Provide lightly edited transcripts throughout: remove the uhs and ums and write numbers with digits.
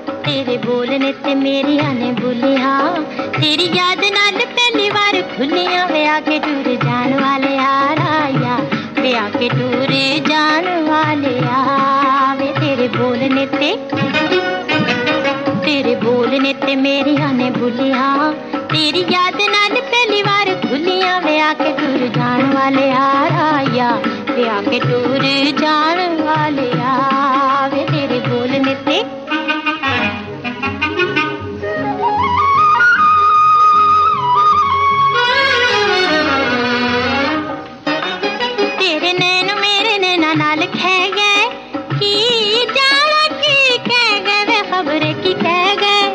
तेरे बोलने ते मेरिया ने बोलियां, तेरी याद नाल पहली बार खुलियां। वे आके टूर जान वाले यार आया, वे आके टूर जान वाले यार। वे तेरे बोलने ते मेरिया ने बोलियां, तेरी याद नाल पहली बार खुलियां। वे आके टूर जान वाले यार आया, वे आके टूर जान वाले यार। वे तेरे बोलने ते नाल खे गए की जावा की कह गए, वे खबरे की कह गए।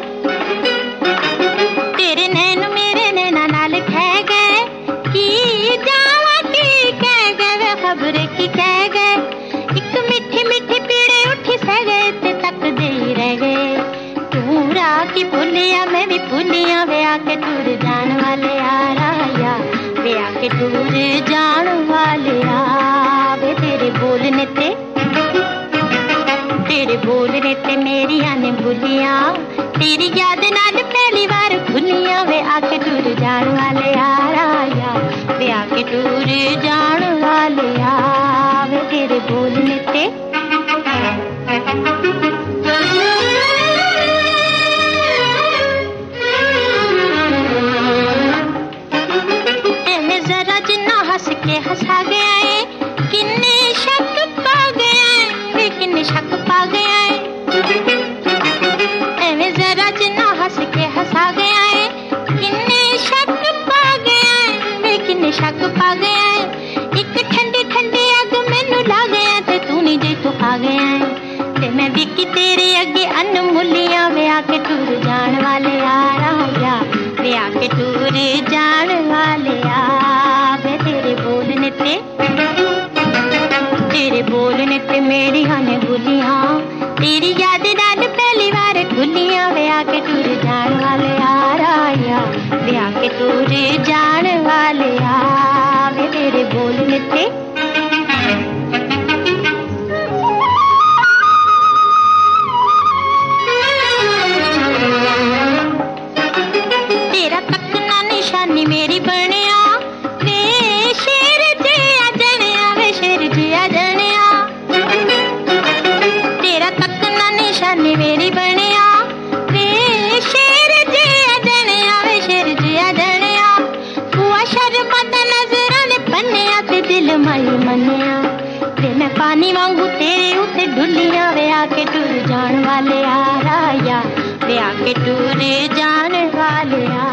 तेरे नैन मेरे नैना नाल खे गए की जावा की कह गए, वे खबरे की कह गए। एक मीठी मीठी पीड़े उठी सह गए ते तक दे ही रह गए। तू की भूलिया मैं भी भूलिया, वे आके टूर जान वाले यार आया, वे आके टूर जान वाले यार। वे तेरे बोलने ते मेरिया ने बोलियां, तेरी याद नाल पहली बार खुलियां। वे आके टूर जान वाले यार आया, वे आके टूर जान वाले यार। वे तेरे बोलने ते जरा जिन्ना हंस के हंसा गया है, किन्ने शक पा गया है, किन्ने शक पा गया है। एवे जरा जिन्ना हंस के हंसा गया है, किन्ने शक पा गया है, किन्ने शक पा गया है। एक ठंडी ठंडी अग मैनू ला गया ते तू नहीं जे तू खा गया है। ते मैं बिकी तेरे अगे अनमुलियां, वे आके टूर जान वाले यार आया, वे आके टूर जान वाले यार। वे तेरे बोलने ते मेरिया ने बोलियां, तेरी याद नाल पहली बार खुलियां। वे आके टूर जान वाले यार आया, वे आके टूर जान वाले यार। वे तेरे बोलने ते तेरा तकना निशानी मेरी बनिया, वे शेर जिया जनिया, वे शेर जिया जनिया। तेरा तकना निशानी मेरी बनिया, वे शेर जिया जनिया, वे शेर जिया जनिया। हुआ शर्मा दा नजरां ने बन्निया ते दिल माई मनिया, ते मैं पानी वांगू तेरे उते डुलिया। वे आके टूर जान वाले यार आया, वे आके टूर जान वाले यार।